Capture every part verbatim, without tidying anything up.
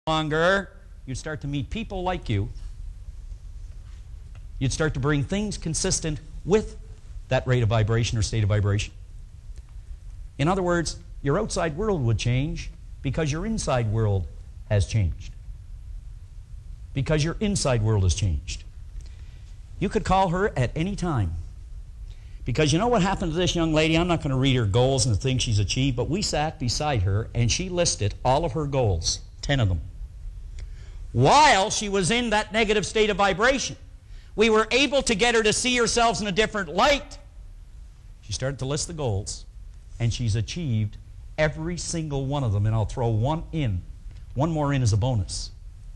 longer, you'd start to meet people like you. You'd start to bring things consistent with that rate of vibration or state of vibration. In other words, your outside world would change because your inside world has changed. Because your inside world has changed. You could call her at any time. Because you know what happened to this young lady? I'm not going to read her goals and the things she's achieved, but we sat beside her and she listed all of her goals, ten of them. While she was in that negative state of vibration, we were able to get her to see herself in a different light. She started to list the goals, and she's achieved every single one of them, and I'll throw one in, one more in as a bonus.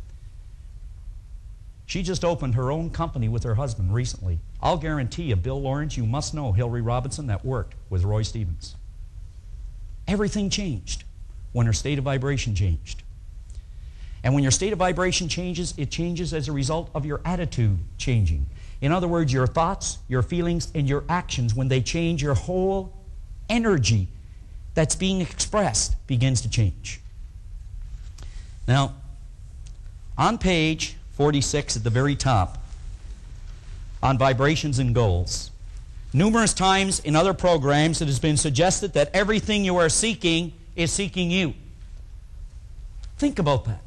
She just opened her own company with her husband recently. I'll guarantee you, Bill Lawrence, you must know Hillary Robinson that worked with Roy Stevens. Everything changed when her state of vibration changed. And when your state of vibration changes, it changes as a result of your attitude changing. In other words, your thoughts, your feelings, and your actions, when they change, your whole energy that's being expressed begins to change. Now, on page forty-six at the very top, on vibrations and goals, numerous times in other programs it has been suggested that everything you are seeking is seeking you. Think about that.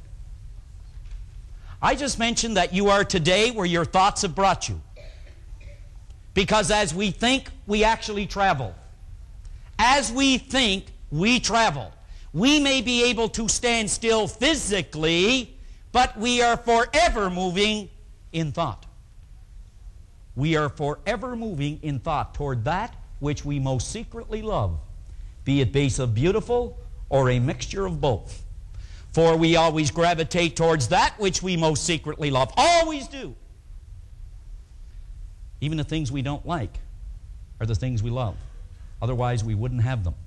I just mentioned that you are today where your thoughts have brought you. Because as we think, we actually travel. As we think, we travel. We may be able to stand still physically, but we are forever moving in thought. We are forever moving in thought toward that which we most secretly love, be it base of beautiful or a mixture of both. For we always gravitate towards that which we most secretly love. Always do. Even the things we don't like are the things we love. Otherwise, we wouldn't have them.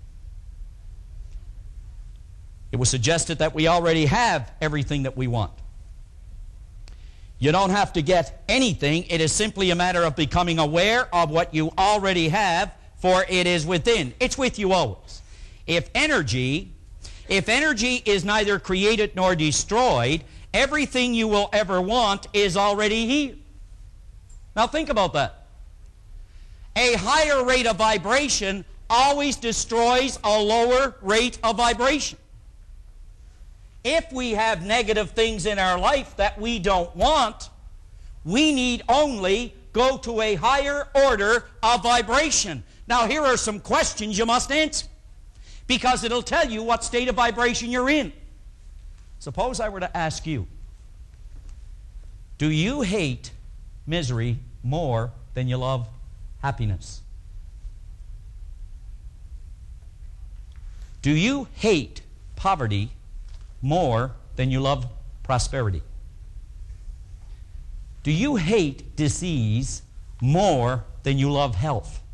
It was suggested that we already have everything that we want. You don't have to get anything. It is simply a matter of becoming aware of what you already have, for it is within. It's with you always. If energy... If energy is neither created nor destroyed, everything you will ever want is already here. Now think about that. A higher rate of vibration always destroys a lower rate of vibration. If we have negative things in our life that we don't want, we need only go to a higher order of vibration. Now here are some questions you must answer, because it'll tell you what state of vibration you're in. Suppose I were to ask you, do you hate misery more than you love happiness? Do you hate poverty more than you love prosperity? Do you hate disease more than you love health?